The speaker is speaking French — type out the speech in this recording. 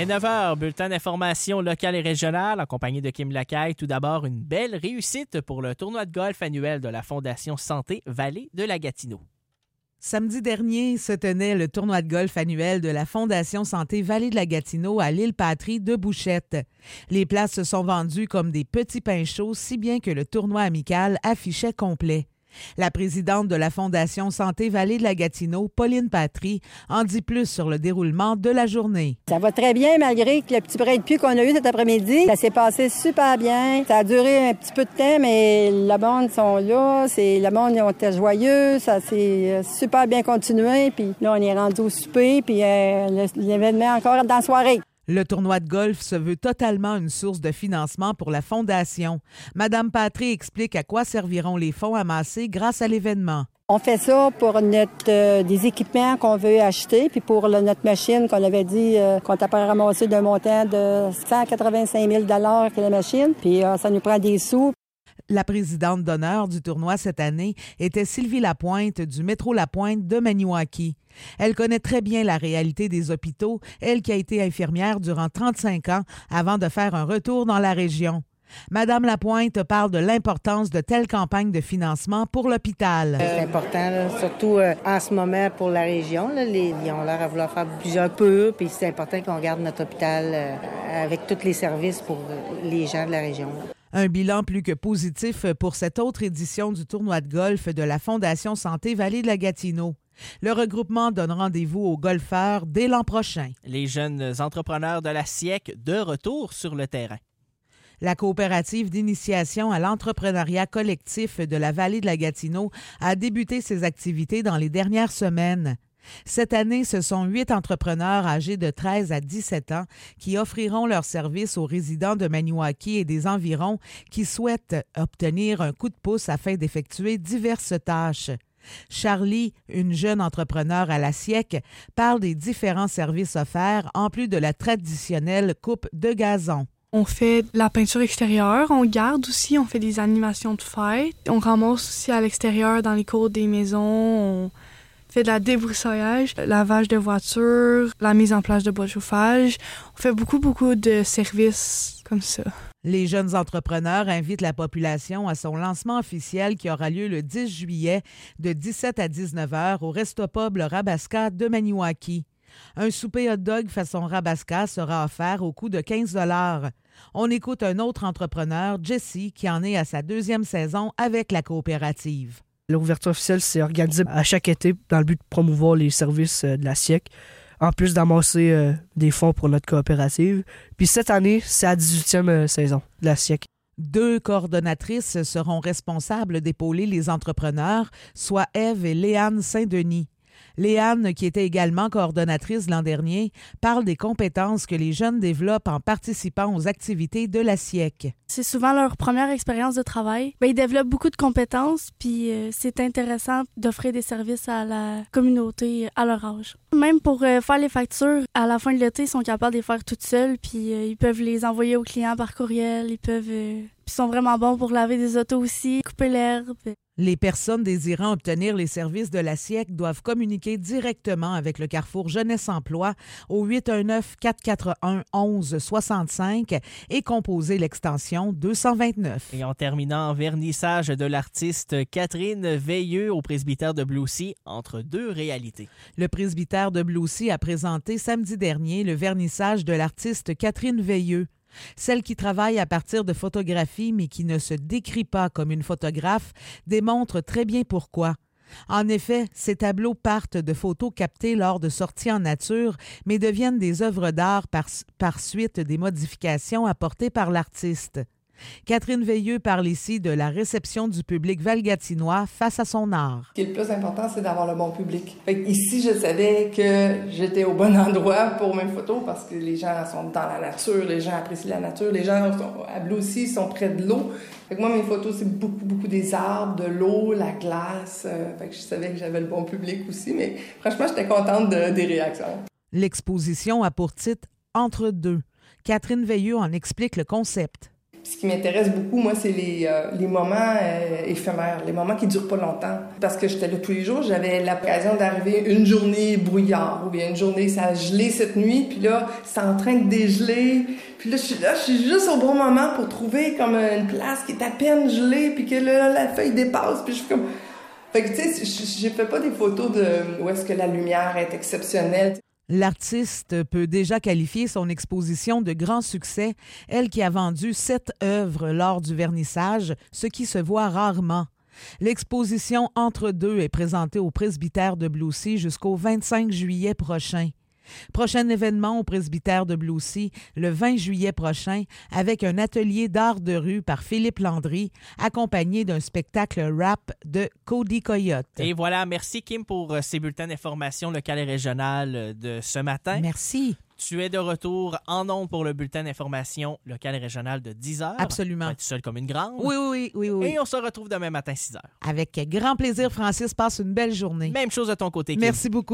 Il est 9h, bulletin d'information locale et régionale en compagnie de Kim Lacaille. Tout d'abord, une belle réussite pour le tournoi de golf annuel de la Fondation Santé Vallée de la Gatineau. Samedi dernier se tenait le tournoi de golf annuel de la Fondation Santé Vallée de la Gatineau à l'île Patrie de Bouchette. Les places se sont vendues comme des petits pains chauds, si bien que le tournoi amical affichait complet. La présidente de la Fondation Santé Vallée de la Gatineau, Pauline Patry, en dit plus sur le déroulement de la journée. Ça va très bien malgré que le petit brin de pluie qu'on a eu cet après-midi. Ça s'est passé super bien. Ça a duré un petit peu de temps, mais le monde sont là. Le monde était joyeux. Ça s'est super bien continué. Puis là, on est rendu au souper. Puis l'événement encore dans la soirée. Le tournoi de golf se veut totalement une source de financement pour la Fondation. Madame Patry explique à quoi serviront les fonds amassés grâce à l'événement. On fait ça pour des équipements qu'on veut acheter, puis pour notre machine qu'on avait dit qu'on était prêt à ramasser d'un montant de 185 000 $ que la machine, puis ça nous prend des sous. La présidente d'honneur du tournoi cette année était Sylvie Lapointe du métro Lapointe de Maniwaki. Elle connaît très bien la réalité des hôpitaux, elle qui a été infirmière durant 35 ans avant de faire un retour dans la région. Madame Lapointe parle de l'importance de telles campagnes de financement pour l'hôpital. C'est important, là, surtout en ce moment pour la région. Là, ils ont l'air à vouloir faire plusieurs peu, puis c'est important qu'on garde notre hôpital avec tous les services pour les gens de la région. Un bilan plus que positif pour cette autre édition du tournoi de golf de la Fondation Santé Vallée de la Gatineau. Le regroupement donne rendez-vous aux golfeurs dès l'an prochain. Les jeunes entrepreneurs de la SIEC de retour sur le terrain. La coopérative d'initiation à l'entrepreneuriat collectif de la Vallée de la Gatineau a débuté ses activités dans les dernières semaines. Cette année, ce sont 8 entrepreneurs âgés de 13 à 17 ans qui offriront leurs services aux résidents de Maniwaki et des environs qui souhaitent obtenir un coup de pouce afin d'effectuer diverses tâches. Charlie, une jeune entrepreneure à la SIEC, parle des différents services offerts en plus de la traditionnelle coupe de gazon. On fait de la peinture extérieure, on garde aussi, on fait des animations de fête. On ramasse aussi à l'extérieur dans les cours des maisons, on fait de la débroussaillage, lavage de voitures, la mise en place de bois de chauffage. On fait beaucoup de services comme ça. Les jeunes entrepreneurs invitent la population à son lancement officiel qui aura lieu le 10 juillet de 17 à 19 heures au Resto-Pub Le Rabasca de Maniwaki. Un souper hot-dog façon Rabasca sera offert au coût de 15 $. On écoute un autre entrepreneur, Jesse, qui en est à sa 2e saison avec la coopérative. L'ouverture officielle, c'est organisé à chaque été dans le but de promouvoir les services de la SIEC, en plus d'amasser des fonds pour notre coopérative. Puis cette année, c'est la 18e saison de la SIEC. 2 coordonnatrices seront responsables d'épauler les entrepreneurs, soit Ève et Léane Saint-Denis. Léane, qui était également coordonnatrice l'an dernier, parle des compétences que les jeunes développent en participant aux activités de la SIEC. C'est souvent leur première expérience de travail. Ils développent beaucoup de compétences, puis c'est intéressant d'offrir des services à la communauté à leur âge. Même pour faire les factures, à la fin de l'été, ils sont capables de les faire toutes seules, puis ils peuvent les envoyer aux clients par courriel, ils sont vraiment bons pour laver des autos aussi, couper l'herbe. Les personnes désirant obtenir les services de la SIEC doivent communiquer directement avec le Carrefour Jeunesse Emploi au 819-441-1165 et composer l'extension 229. Et en terminant, vernissage de l'artiste Catherine Veilleux au presbytère de Bleucy, entre 2 réalités. Le presbytère de Bleucy a présenté samedi dernier le vernissage de l'artiste Catherine Veilleux. Celle qui travaille à partir de photographies mais qui ne se décrit pas comme une photographe démontre très bien pourquoi. En effet, ces tableaux partent de photos captées lors de sorties en nature mais deviennent des œuvres d'art par suite des modifications apportées par l'artiste. Catherine Veilleux parle ici de la réception du public valgatinois face à son art. Ce qui est le plus important, c'est d'avoir le bon public. Ici, je savais que j'étais au bon endroit pour mes photos parce que les gens sont dans la nature, les gens apprécient la nature, les gens à Bleucy sont près de l'eau. Moi, mes photos, c'est beaucoup des arbres, de l'eau, la glace. Je savais que j'avais le bon public aussi, mais franchement, j'étais contente des réactions. L'exposition a pour titre « Entre deux ». Catherine Veilleux en explique le concept. Puis ce qui m'intéresse beaucoup, moi, c'est les moments éphémères, les moments qui durent pas longtemps. Parce que j'étais là tous les jours, j'avais l'occasion d'arriver une journée brouillard, ou bien une journée, ça a gelé cette nuit, puis là, c'est en train de dégeler. Puis là, je suis juste au bon moment pour trouver comme une place qui est à peine gelée, puis que là, la feuille dépasse, puis je suis comme... Fait que, tu sais, j'ai fait pas des photos où est-ce que la lumière est exceptionnelle. L'artiste peut déjà qualifier son exposition de grand succès, elle qui a vendu 7 œuvres lors du vernissage, ce qui se voit rarement. L'exposition Entre deux est présentée au presbytère de Bloussy jusqu'au 25 juillet prochain. Prochain événement au presbytère de Bloussy, le 20 juillet prochain, avec un atelier d'art de rue par Philippe Landry, accompagné d'un spectacle rap de Cody Coyote. Et voilà, merci Kim pour ces bulletins d'information locales et régionales de ce matin. Merci. Tu es de retour en ondes pour le bulletin d'information locale et régionale de 10h. Absolument. Tu es seul comme une grande. Oui. Et on se retrouve demain matin 6h. Avec grand plaisir, Francis. Passe une belle journée. Même chose de ton côté, Kim. Merci beaucoup.